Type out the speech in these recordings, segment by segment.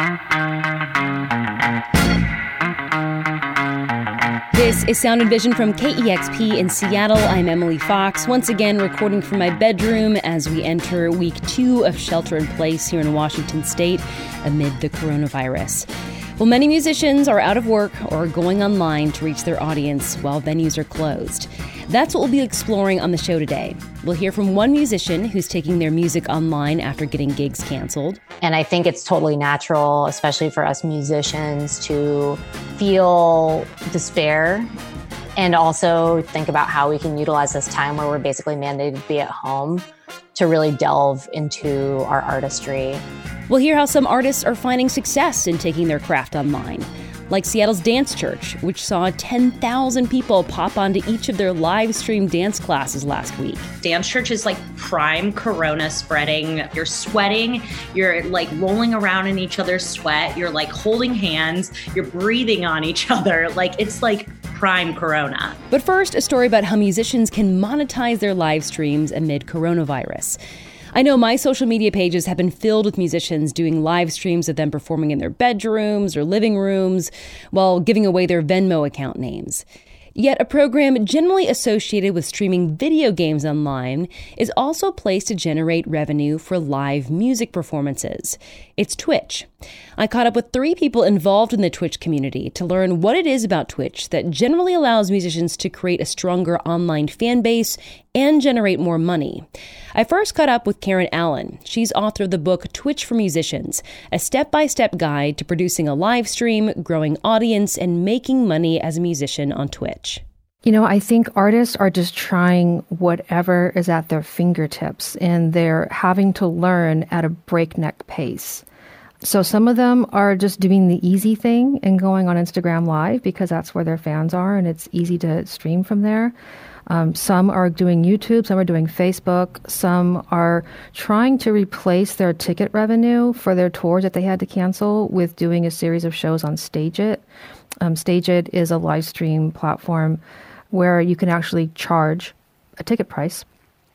This is Sound and Vision from KEXP in Seattle. I'm Emily Fox, once again recording from my bedroom as we enter week 2 of shelter in place here in Washington state amid the coronavirus. Well, many musicians are out of work or going online to reach their audience while venues are closed. That's what we'll be exploring on the show today. We'll hear from one musician who's taking their music online after getting gigs canceled. And I think it's totally natural, especially for us musicians, to feel despair and also think about how we can utilize this time where we're basically mandated to be at home to really delve into our artistry. We'll hear how some artists are finding success in taking their craft online, like Seattle's Dance Church, which saw 10,000 people pop onto each of their live stream dance classes last week. Dance Church is like prime corona spreading. You're sweating, you're like rolling around in each other's sweat, you're like holding hands, you're breathing on each other. Like it's like prime corona. But first, a story about how musicians can monetize their live streams amid coronavirus. I know my social media pages have been filled with musicians doing live streams of them performing in their bedrooms or living rooms while giving away their Venmo account names. Yet a program generally associated with streaming video games online is also a place to generate revenue for live music performances. It's Twitch. I caught up with 3 people involved in the Twitch community to learn what it is about Twitch that generally allows musicians to create a stronger online fan base and generate more money. I first caught up with Karen Allen. She's author of the book Twitch for Musicians, a step-by-step guide to producing a live stream, growing audience, and making money as a musician on Twitch. You know, I think artists are just trying whatever is at their fingertips, and they're having to learn at a breakneck pace. So some of them are just doing the easy thing and going on Instagram Live because that's where their fans are and it's easy to stream from there. Some are doing YouTube, some are doing Facebook, some are trying to replace their ticket revenue for their tours that they had to cancel with doing a series of shows on StageIt. StageIt is a live stream platform where you can actually charge a ticket price.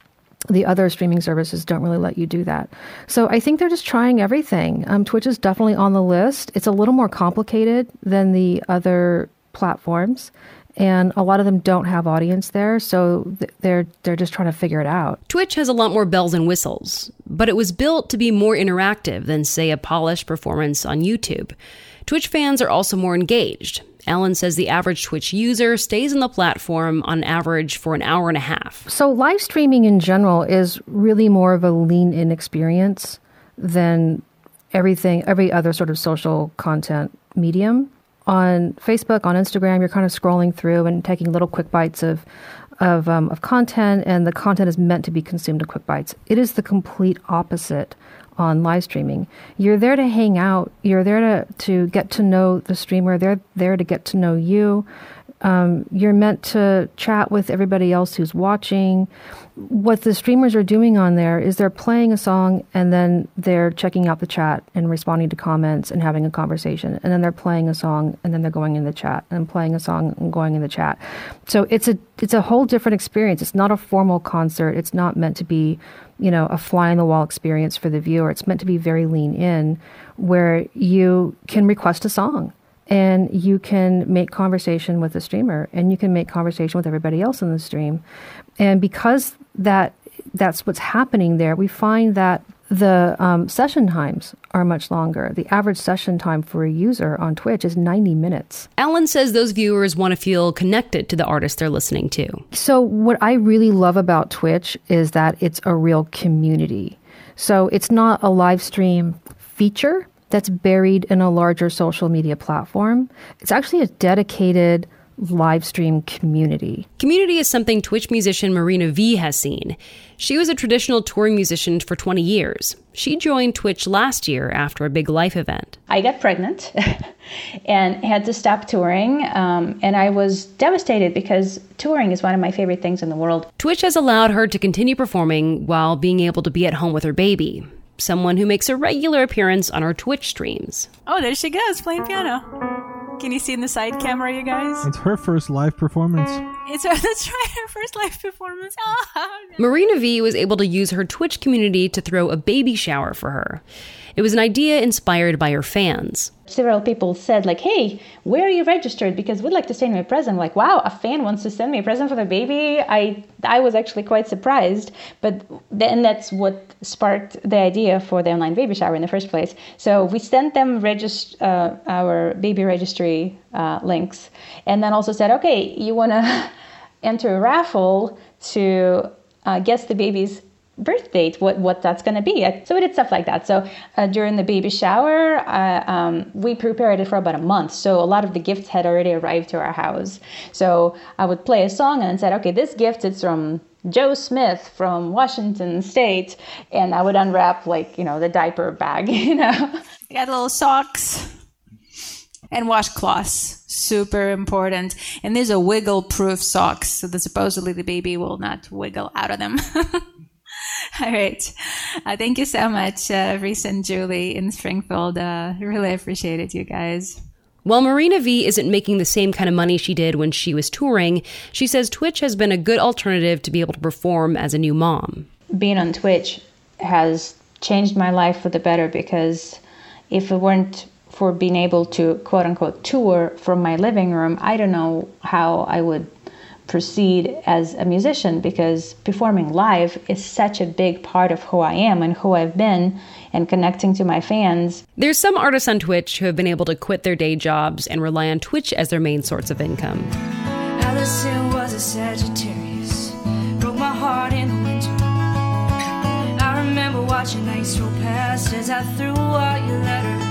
The other streaming services don't really let you do that. So I think they're just trying everything. Twitch is definitely on the list. It's a little more complicated than the other platforms. And a lot of them don't have audience there, so they're just trying to figure it out. Twitch has a lot more bells and whistles, but it was built to be more interactive than, say, a polished performance on YouTube. Twitch fans are also more engaged. Allen says the average Twitch user stays on the platform on average for an hour and a half. So live streaming in general is really more of a lean-in experience than every other sort of social content medium. On Facebook, on Instagram, you're kind of scrolling through and taking little quick bites of content, and the content is meant to be consumed in quick bites. It is the complete opposite on live streaming. You're there to hang out. You're there to get to know the streamer. They're there to get to know you. You're meant to chat with everybody else who's watching. What the streamers are doing on there is they're playing a song and then they're checking out the chat and responding to comments and having a conversation. And then they're playing a song and then they're going in the chat and playing a song and going in the chat. So it's a whole different experience. It's not a formal concert. It's not meant to be, a fly on the wall experience for the viewer. It's meant to be very lean in, where you can request a song. And you can make conversation with the streamer, and you can make conversation with everybody else in the stream. And because that's what's happening there, we find that the session times are much longer. The average session time for a user on Twitch is 90 minutes. Allen says those viewers want to feel connected to the artist they're listening to. So what I really love about Twitch is that it's a real community. So it's not a live stream feature that's buried in a larger social media platform. It's actually a dedicated live stream community. Community is something Twitch musician Marina V has seen. She was a traditional touring musician for 20 years. She joined Twitch last year after a big life event. I got pregnant and had to stop touring, and I was devastated because touring is one of my favorite things in the world. Twitch has allowed her to continue performing while being able to be at home with her baby. Someone who makes a regular appearance on our Twitch streams. Oh, there she goes, playing piano. Can you see in the side camera, you guys? It's her first live performance. That's right, her first live performance. Oh, no. Marina V was able to use her Twitch community to throw a baby shower for her. It was an idea inspired by her fans. Several people said, like, hey, where are you registered? Because we'd like to send you a present. Like, wow, a fan wants to send me a present for the baby. I was actually quite surprised. But then that's what sparked the idea for the online baby shower in the first place. So we sent them our baby registry links, and then also said, okay, you want to enter a raffle to guess the baby's birth date, what that's going to be. So we did stuff like that. So during the baby shower, we prepared it for about a month. So a lot of the gifts had already arrived to our house. So I would play a song and said, okay, this gift is from Joe Smith from Washington State. And I would unwrap the diaper bag, You got little socks and washcloths. Super important. And these are wiggle-proof socks, so that supposedly the baby will not wiggle out of them. All right. Thank you so much, Reese and Julie in Springfield. Really appreciate it, you guys. While Marina V isn't making the same kind of money she did when she was touring, she says Twitch has been a good alternative to be able to perform as a new mom. Being on Twitch has changed my life for the better, because if it weren't for being able to, quote unquote, tour from my living room, I don't know how I would proceed as a musician, because performing live is such a big part of who I am and who I've been, and connecting to my fans. There's some artists on Twitch who have been able to quit their day jobs and rely on Twitch as their main source of income. Allison was a Sagittarius, broke my heart in the winter. I remember watching nights roll past as I threw out your letter.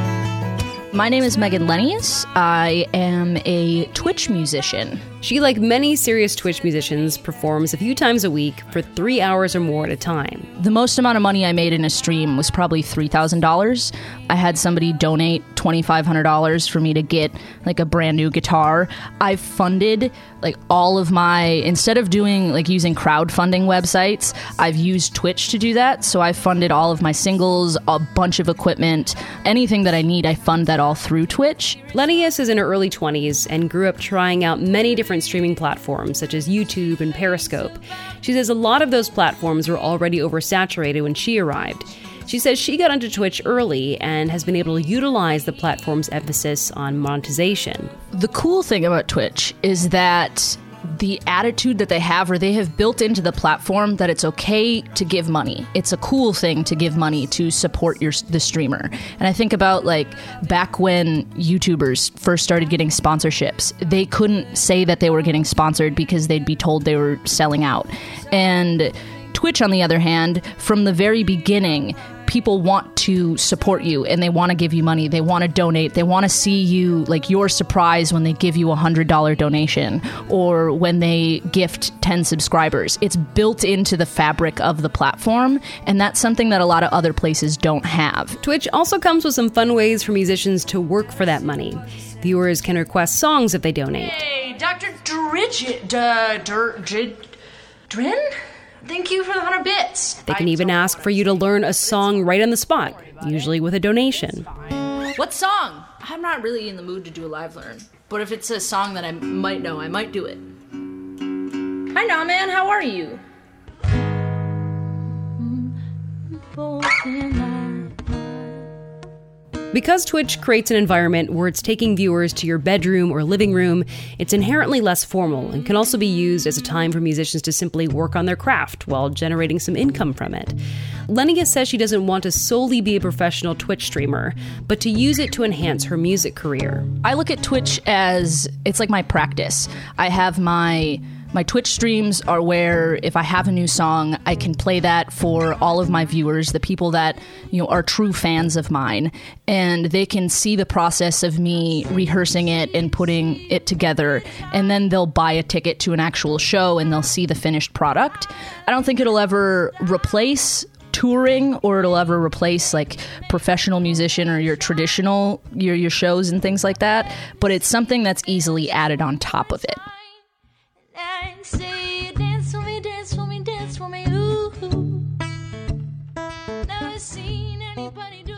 My name is Megan Lennius. I am a Twitch musician. She, like many serious Twitch musicians, performs a few times a week for 3 hours or more at a time. The most amount of money I made in a stream was probably $3,000. I had somebody donate $2,500 for me to get a brand new guitar. I funded all of my, instead of doing using crowdfunding websites, I've used Twitch to do that. So I funded all of my singles, a bunch of equipment, anything that I need, I fund that all through Twitch. Lennius is in her early 20s and grew up trying out many different streaming platforms such as YouTube and Periscope. She says a lot of those platforms were already oversaturated when she arrived. She says she got onto Twitch early and has been able to utilize the platform's emphasis on monetization. The cool thing about Twitch is that the attitude that they have, or they have built into the platform, that it's okay to give money. It's a cool thing to give money to support the streamer. And I think about back when YouTubers first started getting sponsorships, they couldn't say that they were getting sponsored because they'd be told they were selling out. And Twitch, on the other hand, from the very beginning, people want to support you and they want to give you money. They want to donate. They want to see you, you're surprised when they give you a $100 donation or when they gift 10 subscribers. It's built into the fabric of the platform, and that's something that a lot of other places don't have. Twitch also comes with some fun ways for musicians to work for that money. Viewers can request songs if they donate. Hey, Dr. Drin? Thank you for the 100 bits. They can even ask for you to learn a song right on the spot, usually with a donation. What song? I'm not really in the mood to do a live learn, but if it's a song that I might know, I might do it. Hi, Naman, how are you? Because Twitch creates an environment where it's taking viewers to your bedroom or living room, it's inherently less formal and can also be used as a time for musicians to simply work on their craft while generating some income from it. Lennius says she doesn't want to solely be a professional Twitch streamer, but to use it to enhance her music career. I look at Twitch as, it's like my practice. I have my Twitch streams are where if I have a new song, I can play that for all of my viewers, the people that, are true fans of mine, and they can see the process of me rehearsing it and putting it together, and then they'll buy a ticket to an actual show and they'll see the finished product. I don't think it'll ever replace touring, or it'll ever replace professional musician or your traditional, your shows and things like that, but it's something that's easily added on top of it. And say, dance for me, dance for me, dance for me, ooh. Never seen anybody do the thing.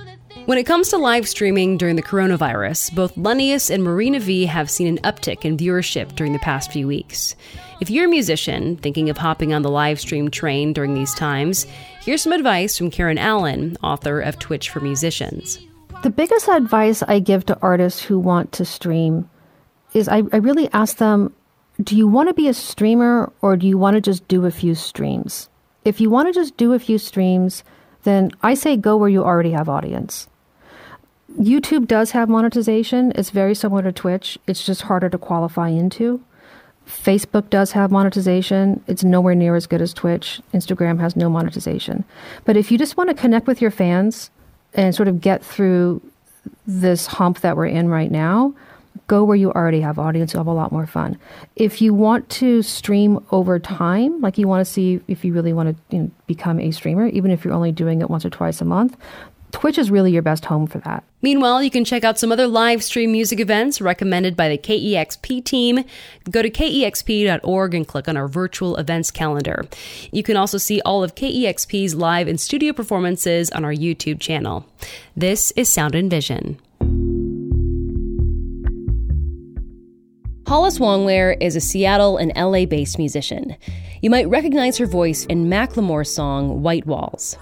When it comes to live streaming during the coronavirus, both Lennius and Marina V have seen an uptick in viewership during the past few weeks. If you're a musician thinking of hopping on the live stream train during these times, here's some advice from Karen Allen, author of Twitch for Musicians. The biggest advice I give to artists who want to stream is I really ask them, do you want to be a streamer or do you want to just do a few streams? If you want to just do a few streams, then I say go where you already have audience. YouTube does have monetization. It's very similar to Twitch. It's just harder to qualify into. Facebook does have monetization. It's nowhere near as good as Twitch. Instagram has no monetization. But if you just want to connect with your fans and sort of get through this hump that we're in right now, go where you already have audience. You'll have a lot more fun. If you want to stream over time, like you want to see if you really want to become a streamer, even if you're only doing it once or twice a month, Twitch is really your best home for that. Meanwhile, you can check out some other live stream music events recommended by the KEXP team. Go to kexp.org and click on our virtual events calendar. You can also see all of KEXP's live and studio performances on our YouTube channel. This is Sound and Vision. Hollis Wongware is a Seattle and LA-based musician. You might recognize her voice in Macklemore's song White Walls.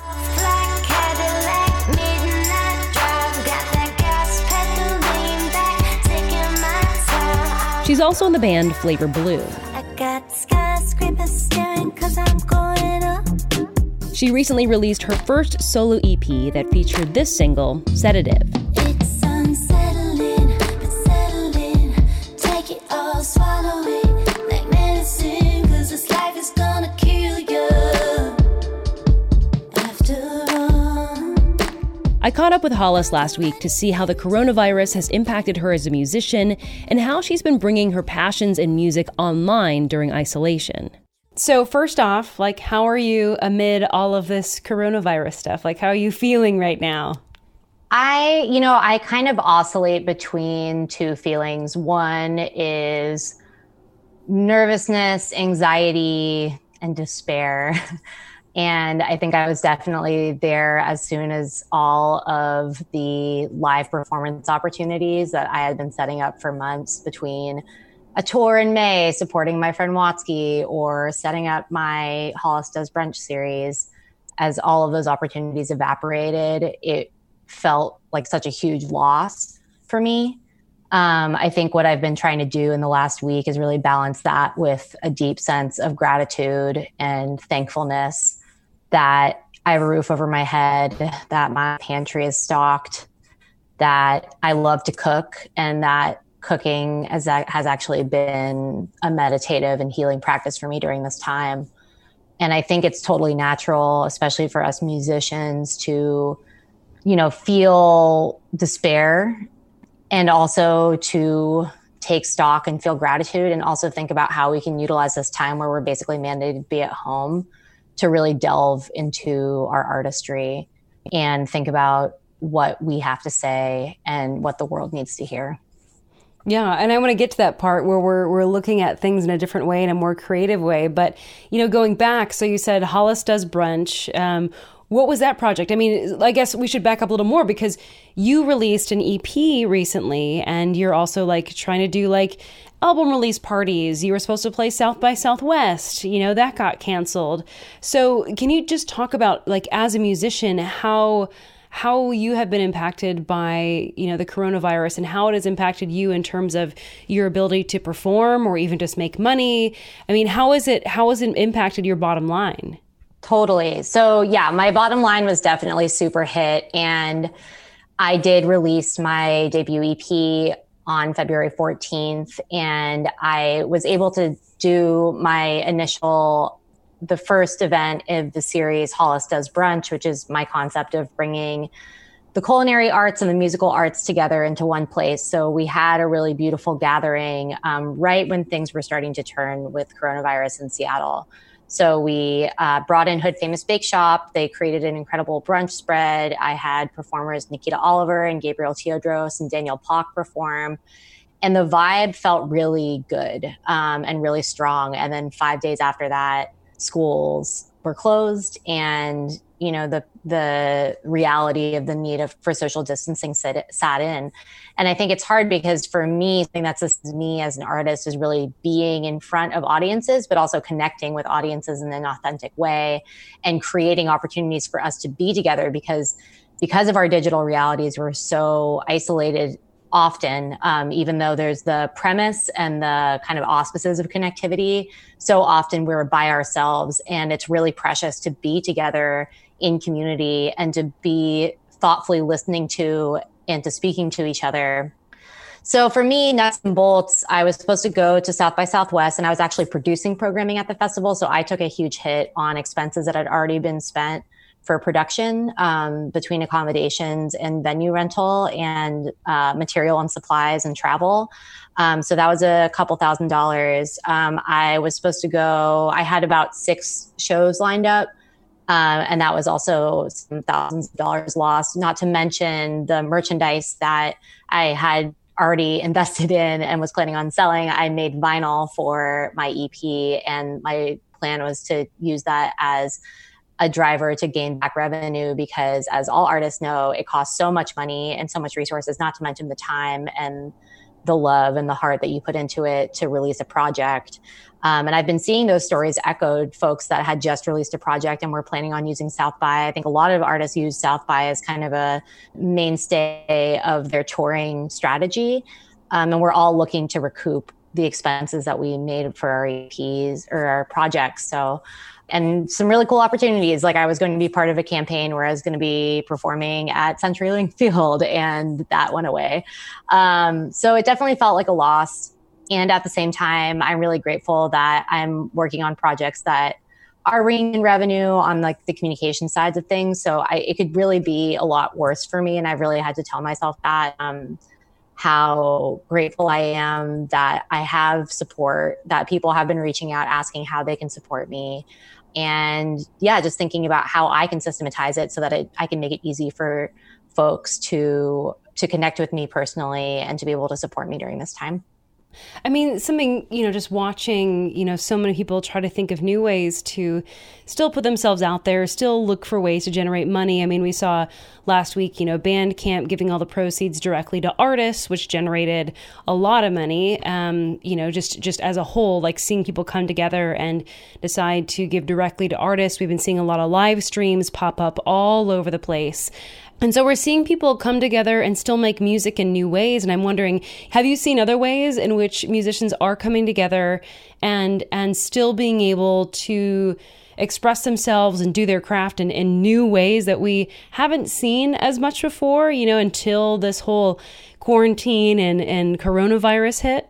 She's also in the band Flavor Blue. She recently released her first solo EP that featured this single, Sedative. It's unsettling, but settling. Take it all, swallow it like medicine, 'cause this life is gonna kill you after all. I caught up with Hollis last week to see how the coronavirus has impacted her as a musician and how she's been bringing her passions in music online during isolation. So first off, how are you amid all of this coronavirus stuff? How are you feeling right now? I kind of oscillate between two feelings. One is nervousness, anxiety, and despair. And I think I was definitely there as soon as all of the live performance opportunities that I had been setting up for months, between a tour in May supporting my friend Watsky or setting up my Hollis Does Brunch series, as all of those opportunities evaporated, it felt like such a huge loss for me. I think what I've been trying to do in the last week is really balance that with a deep sense of gratitude and thankfulness that I have a roof over my head, that my pantry is stocked, that I love to cook, and that cooking has actually been a meditative and healing practice for me during this time. And I think it's totally natural, especially for us musicians, to, feel despair and also to take stock and feel gratitude, and also think about how we can utilize this time where we're basically mandated to be at home to really delve into our artistry and think about what we have to say and what the world needs to hear. Yeah, and I want to get to that part where we're looking at things in a different way, in a more creative way. But, going back, so you said Hollis Does Brunch. What was that project? I mean, I guess we should back up a little more, because you released an EP recently, and you're also trying to do album release parties. You were supposed to play South by Southwest, that got canceled. So can you just talk about, as a musician, how you have been impacted by, the coronavirus, and how it has impacted you in terms of your ability to perform or even just make money? I mean, how has it impacted your bottom line? Totally. So yeah, my bottom line was definitely super hit. And I did release my debut EP on February 14th. And I was able to do the first event of the series Hollis Does Brunch, which is my concept of bringing the culinary arts and the musical arts together into one place. So we had a really beautiful gathering right when things were starting to turn with coronavirus in Seattle. So we brought in Hood Famous Bake Shop. They created an incredible brunch spread. I had performers Nikita Oliver and Gabriel Teodros and Daniel Pock perform. And the vibe felt really good and really strong. And then 5 days after that, schools were closed, and the reality of the need for social distancing sat in. And I think it's hard because for me, something that's me as an artist is really being in front of audiences, but also connecting with audiences in an authentic way and creating opportunities for us to be together because of our digital realities, we're so isolated often, even though there's the premise and the kind of auspices of connectivity. So often we're by ourselves, and it's really precious to be together in community and to be thoughtfully listening to and to speaking to each other. So for me, nuts and bolts, I was supposed to go to South by Southwest, and I was actually producing programming at the festival. So I took a huge hit on expenses that had already been spent for production, between accommodations and venue rental and material and supplies and travel. So that was a couple $1,000s. I was supposed to go, I had about 6 shows lined up. And that was also some thousands of dollars lost, not to mention the merchandise that I had already invested in and was planning on selling. I made vinyl for my EP, and my plan was to use that as a driver to gain back revenue, because as all artists know, it costs so much money and so much resources, not to mention the time and the love and the heart that you put into it to release a project. And I've been seeing those stories echoed, folks that had just released a project and were planning on using South by. I think a lot of artists use South by as kind of a mainstay of their touring strategy. And we're all looking to recoup the expenses that we made for our EPs or our projects. So, and some really cool opportunities. Like I was going to be part of a campaign where I was going to be performing at CenturyLink Field, and that went away. So it definitely felt like a loss. And at the same time, I'm really grateful that I'm working on projects that are bringing in revenue on like the communication sides of things. So it could really be a lot worse for me. And I really had to tell myself that, how grateful I am that I have support, that people have been reaching out, asking how they can support me. And yeah, just thinking about how I can systematize it so that I can make it easy for folks to connect with me personally and to be able to support me during this time. I mean, something, just watching, so many people try to think of new ways to still put themselves out there, still look for ways to generate money. I mean, we saw last week, Bandcamp giving all the proceeds directly to artists, which generated a lot of money. Just as a whole, like seeing people come together and decide to give directly to artists. We've been seeing a lot of live streams pop up all over the place. And so we're seeing people come together and still make music in new ways. And I'm wondering, have you seen other ways in which musicians are coming together and still being able to express themselves and do their craft in new ways that we haven't seen as much before, until this whole quarantine and coronavirus hit?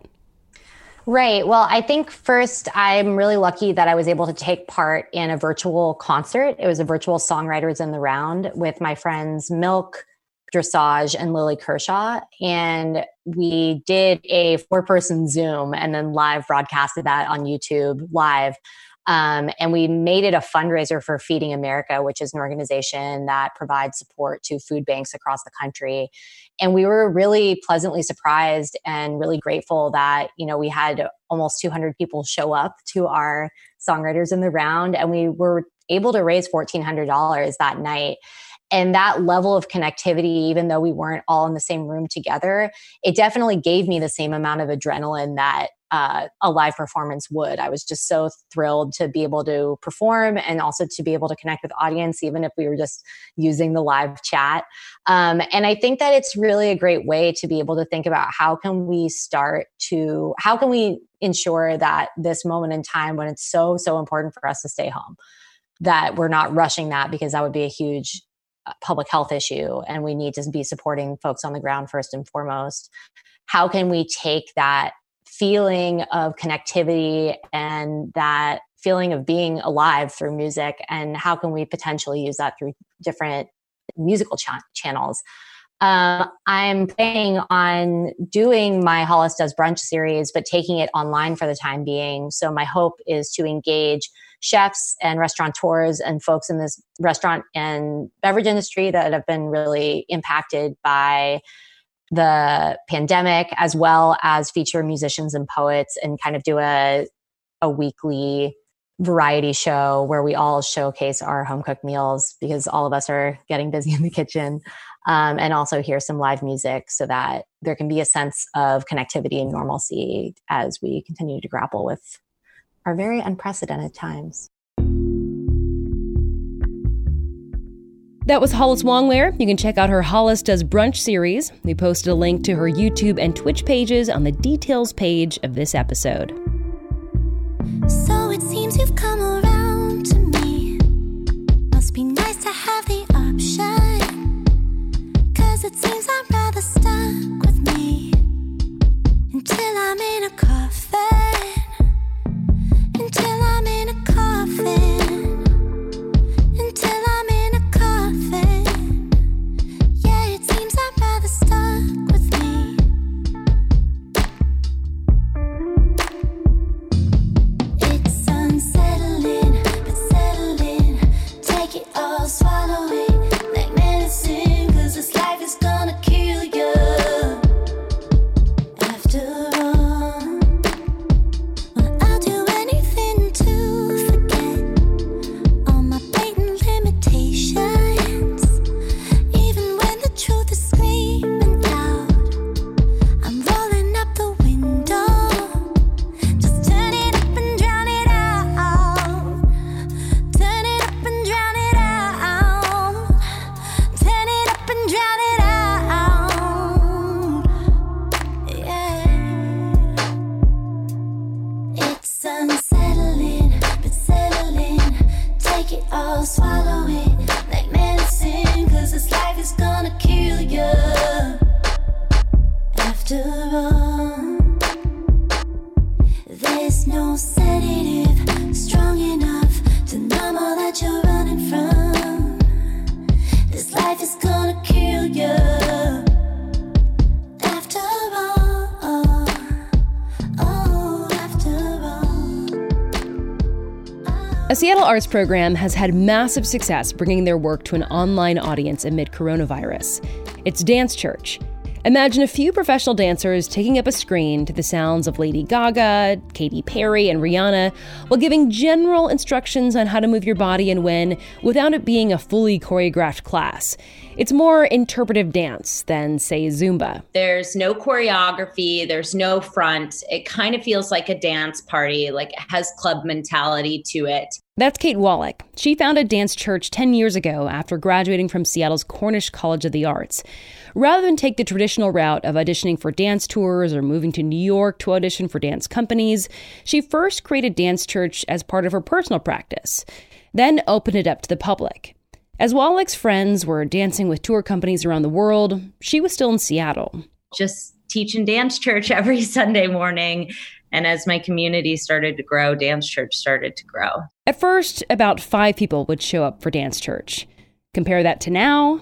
Right. Well, I think first, I'm really lucky that I was able to take part in a virtual concert. It was a virtual Songwriters in the Round with my friends Milk, Dressage, and Lily Kershaw. And we did a 4-person Zoom and then live broadcasted that on YouTube live. And we made it a fundraiser for Feeding America, which is an organization that provides support to food banks across the country. And we were really pleasantly surprised and really grateful that, we had almost 200 people show up to our Songwriters in the Round, and we were able to raise $1,400 that night. And that level of connectivity, even though we weren't all in the same room together, it definitely gave me the same amount of adrenaline that a live performance would. I was just so thrilled to be able to perform and also to be able to connect with the audience, even if we were just using the live chat. And I think that it's really a great way to be able to think about how can we ensure that this moment in time when it's so, so important for us to stay home, that we're not rushing that, because that would be a huge public health issue. And we need to be supporting folks on the ground first and foremost. How can we take that feeling of connectivity and that feeling of being alive through music, and how can we potentially use that through different musical channels? I'm planning on doing my Hollis Does Brunch series, but taking it online for the time being. So my hope is to engage chefs and restaurateurs and folks in this restaurant and beverage industry that have been really impacted by the pandemic, as well as feature musicians and poets and kind of do a weekly variety show where we all showcase our home cooked meals because all of us are getting busy in the kitchen. And also hear some live music so that there can be a sense of connectivity and normalcy as we continue to grapple with our very unprecedented times. That was Hollis Wongware. You can check out her Hollis Does Brunch series. We posted a link to her YouTube and Twitch pages on the details page of this episode. So it seems you've come around to me. Must be nice to have the option. 'Cause it seems I'm rather stuck with me until I'm in a coffin. Until I'm in a coffin. Until I'm in a coffin. Yeah, it seems I'm rather stuck with me. It's unsettling, but settling. Take it all, swallow it like medicine. 'Cause this life is gonna kill you. After all, well, I'll do anything to forget all my blatant limitations. Even when the truth is screaming out, I'm rolling up the window. Just turn it up and drown it out. Turn it up and drown it out. Turn it up and drown it out. Yeah. It's unsettling, but settling. Take it all, swallow it like medicine. 'Cause this life is gonna kill you. After all, there's no sedative strong enough to numb all that you're running from. This life is gonna kill you. After all, oh, after all. A Seattle arts program has had massive success bringing their work to an online audience amid coronavirus. It's Dance Church. Imagine a few professional dancers taking up a screen to the sounds of Lady Gaga, Katy Perry, and Rihanna while giving general instructions on how to move your body and when, without it being a fully choreographed class. It's more interpretive dance than, say, Zumba. There's no choreography, there's no front. It kind of feels like a dance party, like it has club mentality to it. That's Kate Wallach. She founded Dance Church 10 years ago after graduating from Seattle's Cornish College of the Arts. Rather than take the traditional route of auditioning for dance tours or moving to New York to audition for dance companies, she first created Dance Church as part of her personal practice, then opened it up to the public. As Wallach's friends were dancing with tour companies around the world, she was still in Seattle. Just teaching Dance Church every Sunday morning. And as my community started to grow, Dance Church started to grow. At first, about 5 people would show up for Dance Church. Compare that to now.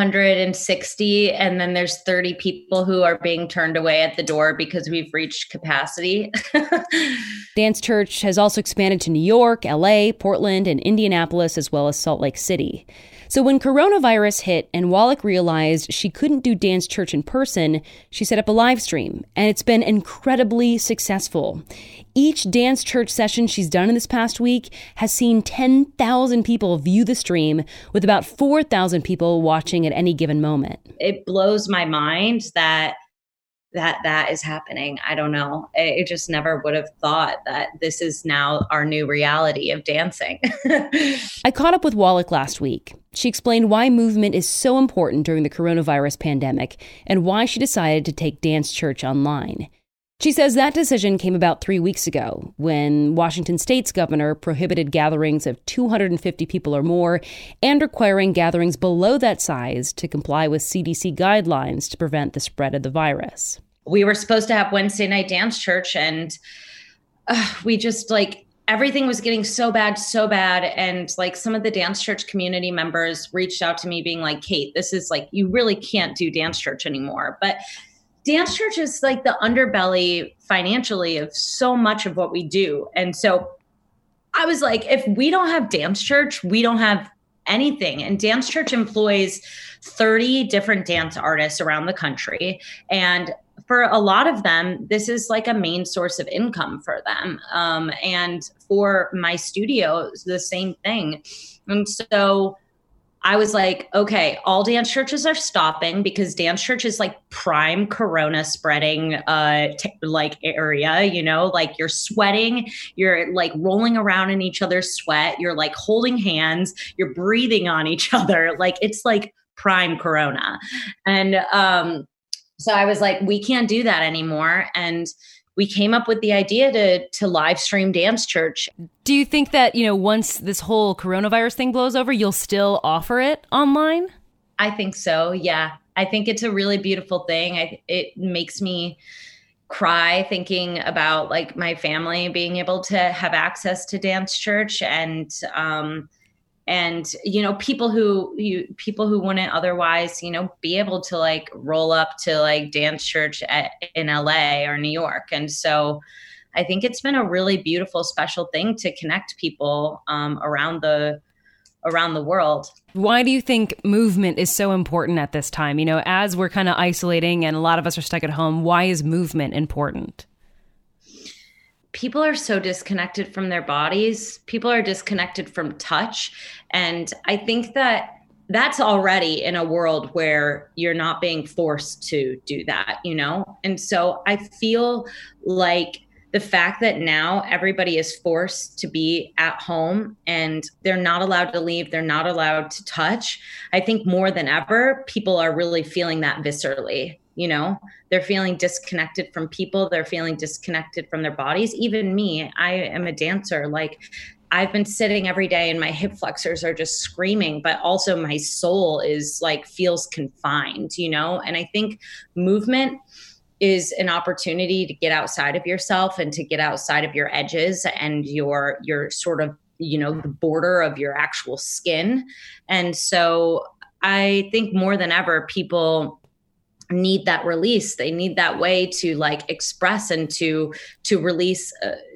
160, and then there's 30 people who are being turned away at the door because we've reached capacity. Dance Church has also expanded to New York, LA, Portland, and Indianapolis, as well as Salt Lake City. So when coronavirus hit and Wallach realized she couldn't do Dance Church in person, she set up a live stream, and it's been incredibly successful. Each Dance Church session she's done in this past week has seen 10,000 people view the stream, with about 4,000 people watching at any given moment. It blows my mind that is happening. I don't know. I just never would have thought that this is now our new reality of dancing. I caught up with Wallach last week. She explained why movement is so important during the coronavirus pandemic and why she decided to take Dance Church online. She says that decision came about 3 weeks ago when Washington State's governor prohibited gatherings of 250 people or more and requiring gatherings below that size to comply with CDC guidelines to prevent the spread of the virus. We were supposed to have Wednesday night Dance Church, and we just everything was getting so bad. And some of the Dance Church community members reached out to me being like, Kate, this is you really can't do Dance Church anymore. But Dance Church is the underbelly financially of so much of what we do. And so I was like, if we don't have Dance Church, we don't have anything. And Dance Church employs 30 different dance artists around the country and for a lot of them, this is like a main source of income for them. And for my studio, it's the same thing. And so I was like, okay, all dance churches are stopping because dance church is like prime corona spreading like area, you know, like you're sweating, you're like rolling around in each other's sweat, you're like holding hands, you're breathing on each other. Like it's like prime corona. And so I was like, we can't do that anymore. And we came up with the idea to live stream dance church. Do you think that, you know, once this whole coronavirus thing blows over, you'll still offer it online? I think so. Yeah. I think it's a really beautiful thing. It makes me cry thinking about like my family being able to have access to dance church and, you know, people who wouldn't otherwise, you know, be able to like roll up to like dance church in LA or New York. And so I think it's been a really beautiful, special thing to connect people around the world. Why do you think movement is so important at this time? You know, as we're kind of isolating and a lot of us are stuck at home, why is movement important? People are so disconnected from their bodies. People are disconnected from touch. And I think that that's already in a world where you're not being forced to do that, you know? And so I feel like the fact that now everybody is forced to be at home and they're not allowed to leave, they're not allowed to touch, I think more than ever, people are really feeling that viscerally. You know, they're feeling disconnected from people. They're feeling disconnected from their bodies. Even me, I am a dancer. Like I've been sitting every day and my hip flexors are just screaming, but also my soul is like feels confined, you know? And I think movement is an opportunity to get outside of yourself and to get outside of your edges and your sort of, you know, the border of your actual skin. And so I think more than ever, people need that release. They need that way to like express and to release.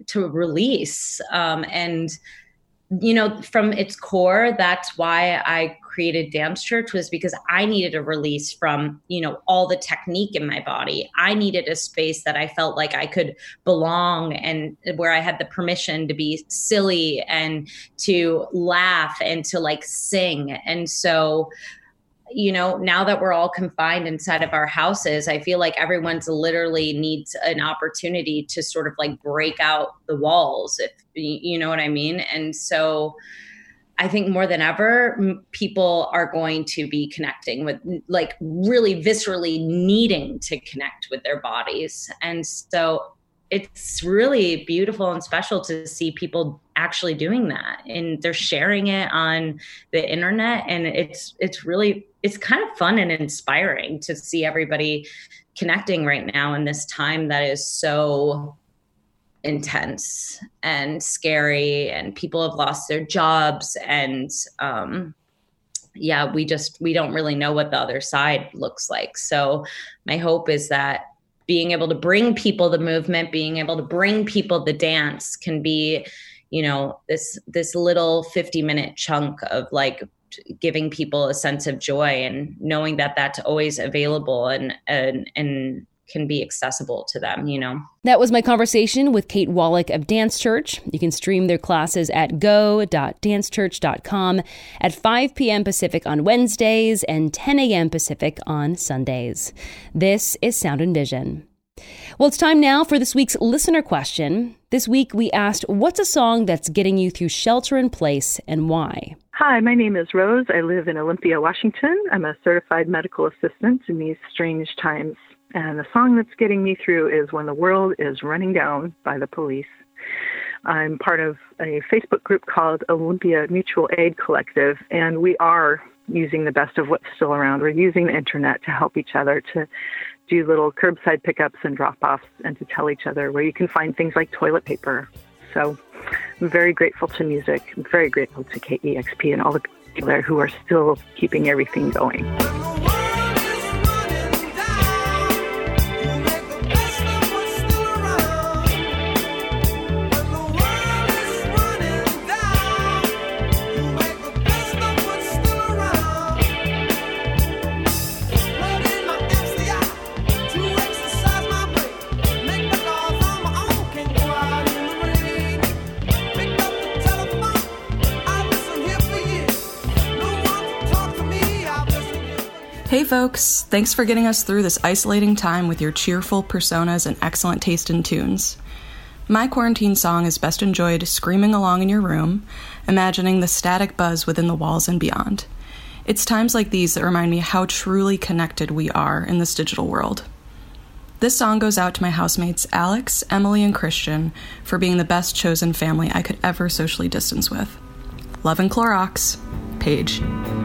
And, you know, from its core, that's why I created Dance Church, was because I needed a release from, you know, all the technique in my body. I needed a space that I felt like I could belong and where I had the permission to be silly and to laugh and to like sing. And so, you know, now that we're all confined inside of our houses, I feel like everyone's literally needs an opportunity to sort of like break out the walls, if you know what I mean. And so I think more than ever, people are going to be connecting with, like, really viscerally needing to connect with their bodies. And so it's really beautiful and special to see people actually doing that, and they're sharing it on the internet. And it's kind of fun and inspiring to see everybody connecting right now in this time that is so intense and scary, and people have lost their jobs, and we don't really know what the other side looks like. So my hope is that being able to bring people the movement, being able to bring people the dance can be, you know, this little 50-minute chunk of like giving people a sense of joy and knowing that that's always available and can be accessible to them, you know. That was my conversation with Kate Wallach of Dance Church. You can stream their classes at go.dancechurch.com at 5 p.m. Pacific on Wednesdays and 10 a.m. Pacific on Sundays. This is Sound and Vision. Well, it's time now for this week's listener question. This week we asked, what's a song that's getting you through shelter in place and why? Hi, my name is Rose. I live in Olympia, Washington. I'm a certified medical assistant in these strange times. And the song that's getting me through is When the World is Running Down by the Police. I'm part of a Facebook group called Olympia Mutual Aid Collective, and we are using the best of what's still around. We're using the internet to help each other, to do little curbside pickups and drop-offs, and to tell each other where you can find things like toilet paper. So I'm very grateful to music. I'm very grateful to KEXP and all the people there who are still keeping everything going. Exercise folks. Thanks for getting us through this isolating time with your cheerful personas and excellent taste in tunes. My quarantine song is best enjoyed screaming along in your room, imagining the static buzz within the walls and beyond. It's times like these that remind me how truly connected we are in this digital world. This song goes out to my housemates Alex, Emily, and Christian for being the best chosen family I could ever socially distance with. Love and Clorox, Paige.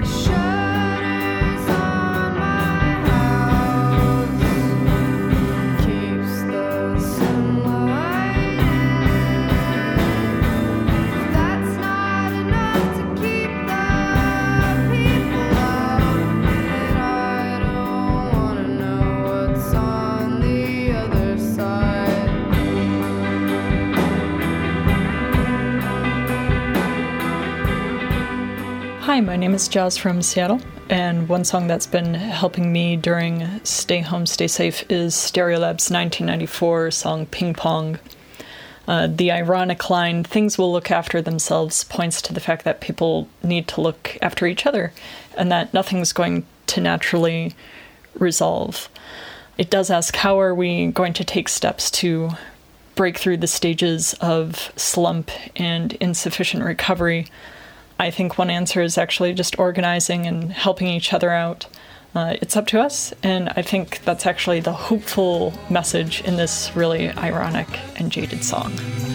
Hi, my name is Jazz from Seattle, and one song that's been helping me during Stay Home, Stay Safe is Stereolab's 1994 song Ping Pong. The ironic line, "things will look after themselves," points to the fact that people need to look after each other, and that nothing's going to naturally resolve. It does ask, how are we going to take steps to break through the stages of slump and insufficient recovery? I think one answer is actually just organizing and helping each other out. It's up to us, and I think that's actually the hopeful message in this really ironic and jaded song.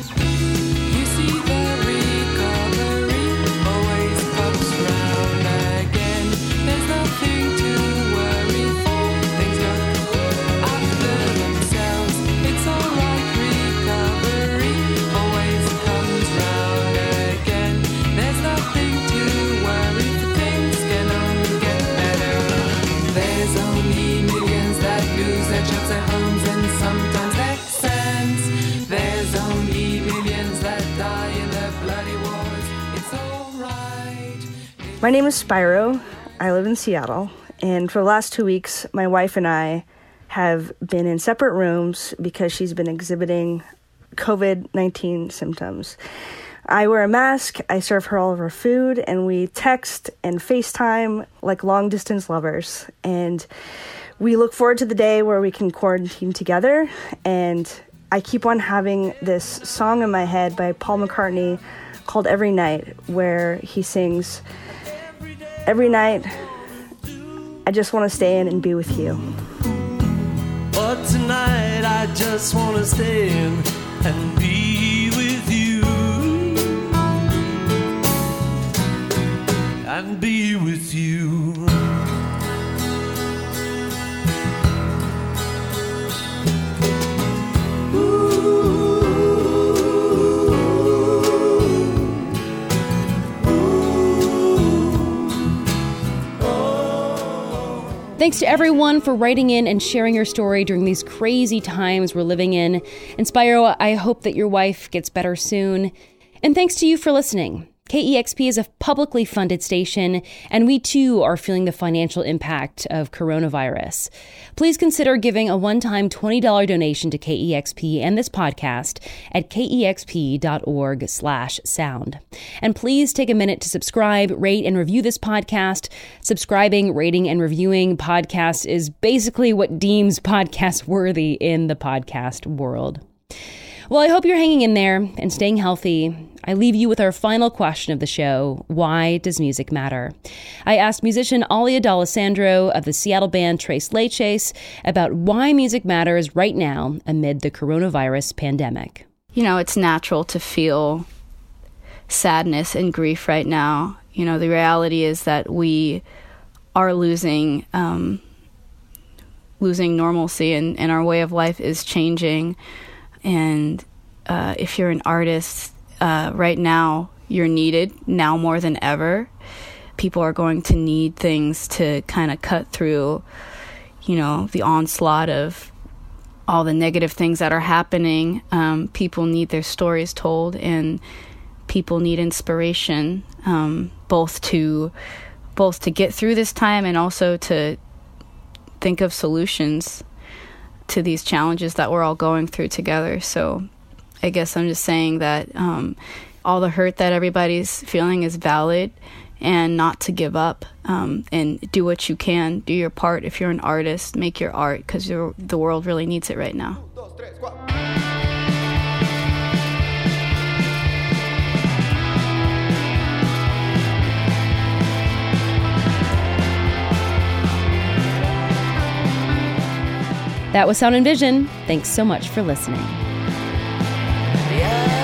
My name is Spyro. I live in Seattle, and for the last 2 weeks, my wife and I have been in separate rooms because she's been exhibiting COVID-19 symptoms. I wear a mask, I serve her all of her food, and we text and FaceTime like long-distance lovers. And we look forward to the day where we can quarantine together, and I keep on having this song in my head by Paul McCartney called Every Night, where he sings, "Every night, I just want to stay in and be with you." But tonight, I just want to stay in and be with you. And be with you. Thanks to everyone for writing in and sharing your story during these crazy times we're living in. And Spyro, I hope that your wife gets better soon. And thanks to you for listening. KEXP is a publicly funded station, and we too are feeling the financial impact of coronavirus. Please consider giving a one-time $20 donation to KEXP and this podcast at kexp.org/sound. And please take a minute to subscribe, rate, and review this podcast. Subscribing, rating, and reviewing podcasts is basically what deems podcast worthy in the podcast world. Well, I hope you're hanging in there and staying healthy. I leave you with our final question of the show. Why does music matter? I asked musician Alia D'Alessandro of the Seattle band Tres Leches about why music matters right now amid the coronavirus pandemic. You know, it's natural to feel sadness and grief right now. You know, the reality is that we are losing normalcy, and our way of life is changing. And if you're an artist, right now, you're needed now more than ever. People are going to need things to kind of cut through, you know, the onslaught of all the negative things that are happening. People need their stories told, and people need inspiration, both to get through this time and also to think of solutions to these challenges that we're all going through together. So I guess I'm just saying that all the hurt that everybody's feeling is valid, and not to give up, and do what you can. Do your part. If you're an artist, make your art, because the world really needs it right now. That was Sound and Vision. Thanks so much for listening. Yeah.